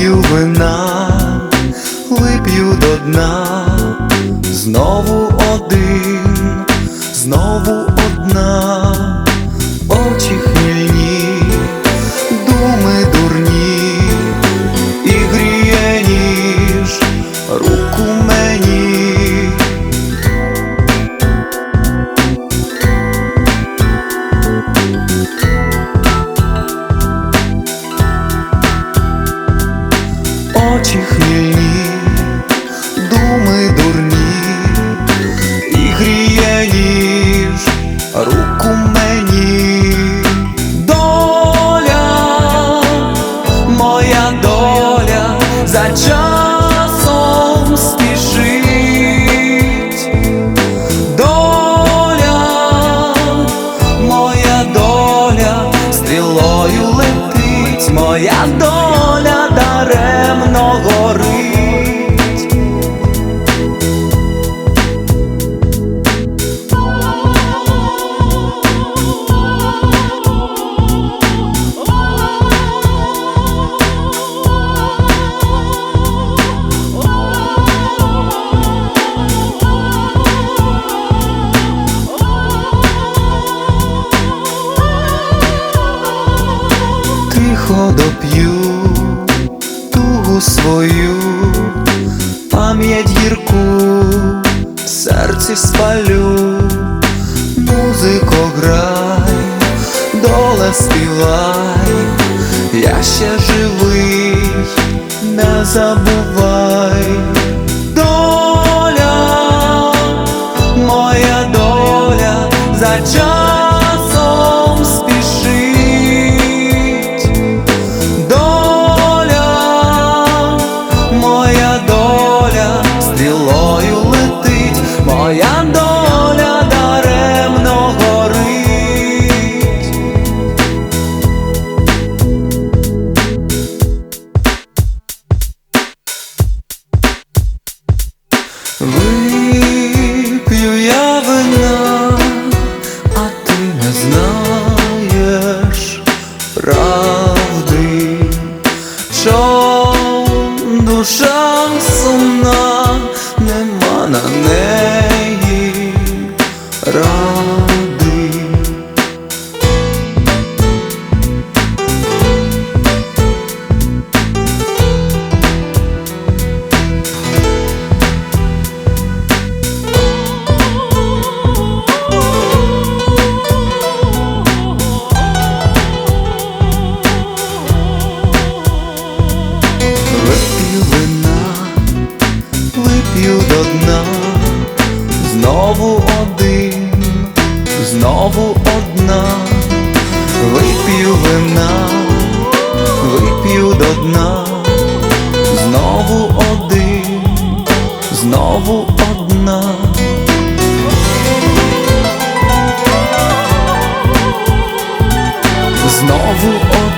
Вип'ю вина, вип'ю до дна, знову один, знову одна. Очі хмільні, думи дурні, і гріє ніж руку мені. Очі хмільні, думи дурні, і гріє ніж руку мені. Доля, моя доля, за часом спішить. Доля, моя доля, стрілою летить, моя доля даремно горить. Тихо доп'ю тугу свою, пам'ять гірку в серці спалю. Музико, грай, доле співай, я ще живий, не забувай. Доля, моя доля, за часом спішить. Доля, моя доля, стрілою летить, моя доля даремно горить. Вип'ю я вина, а ти не знаєш правди, що душа сумна, нема на неї ради. Вип'ю вина, вип'ю до дна, знову один, знову одна. Вип'ю вина, вип'ю до дна, знову один, знову одна. Знову одна.